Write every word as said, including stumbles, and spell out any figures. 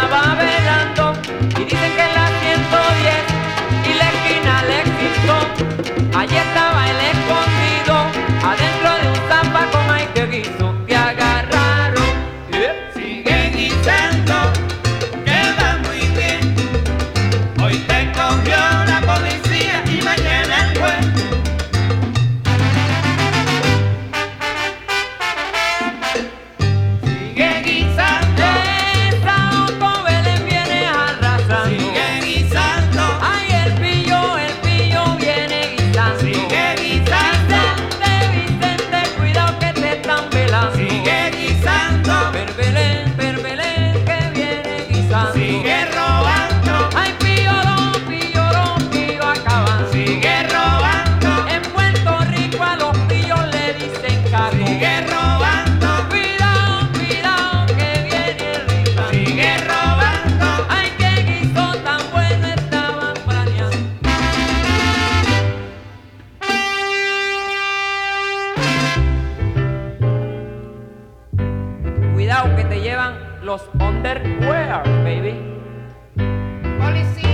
estaba velando y dicen que en la ciento diez y la esquina le quitó. Allí estaba el escondido, adentro de un zapa con ay que guiso. Te agarraron, ¿eh? Sigue guisando, queda muy bien. Hoy te cogió la policía y mañana el juez. Sigue guisando, esa Otto Belén viene arrasando. sigue guisando, Ay, el pillo, el pillo viene guisando. sigue guisando, Vicente, Vicente, cuidado que te están velando. sigue guisando, Perbelén, Perbelén, que viene guisando. sigue robando, Ay, píllolo, píllolo, pillo acabando. sigue robando, En Puerto Rico a los pillos le dicen cago. sigue robando, Cuidado, cuidado, que viene el guisando. sigue robando. Ay, qué guiso tan bueno estaban planeando. Cuidado que te llevan los underwear, baby. Policía.